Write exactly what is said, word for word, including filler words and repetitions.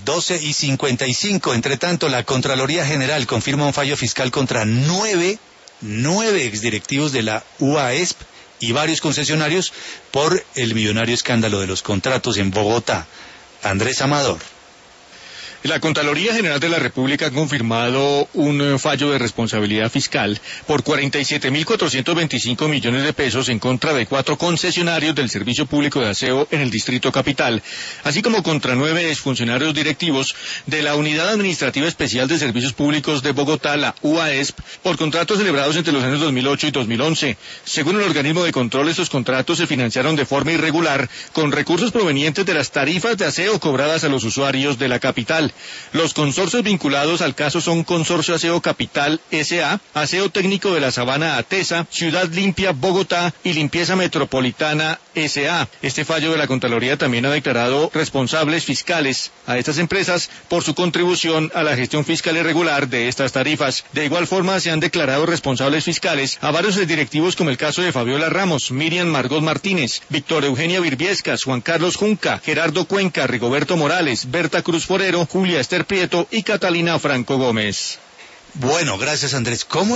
doce y cincuenta y cinco. Entre tanto, la Contraloría General confirma un fallo fiscal contra nueve, nueve exdirectivos de la U A E S P y varios concesionarios por el millonario escándalo de los contratos en Bogotá. Andrés Amador. La Contraloría General de la República ha confirmado un fallo de responsabilidad fiscal por cuarenta y siete mil cuatrocientos veinticinco millones de pesos en contra de cuatro concesionarios del Servicio Público de Aseo en el Distrito Capital, así como contra nueve exfuncionarios directivos de la Unidad Administrativa Especial de Servicios Públicos de Bogotá, la U A E S P, por contratos celebrados entre los años dos mil ocho y dos mil once. Según el organismo de control, estos contratos se financiaron de forma irregular con recursos provenientes de las tarifas de aseo cobradas a los usuarios de la capital. Los consorcios vinculados al caso son Consorcio Aseo Capital S A, Aseo Técnico de la Sabana Atesa, Ciudad Limpia Bogotá y Limpieza Metropolitana S A. Este fallo de la Contraloría también ha declarado responsables fiscales a estas empresas por su contribución a la gestión fiscal irregular de estas tarifas. De igual forma, se han declarado responsables fiscales a varios directivos, como el caso de Fabiola Ramos, Miriam Margot Martínez, Víctor Eugenia Virviescas, Juan Carlos Junca, Gerardo Cuenca, Rigoberto Morales, Berta Cruz Forero, Julia Esther Prieto y Catalina Franco Gómez. Bueno, gracias Andrés. ¿Cómo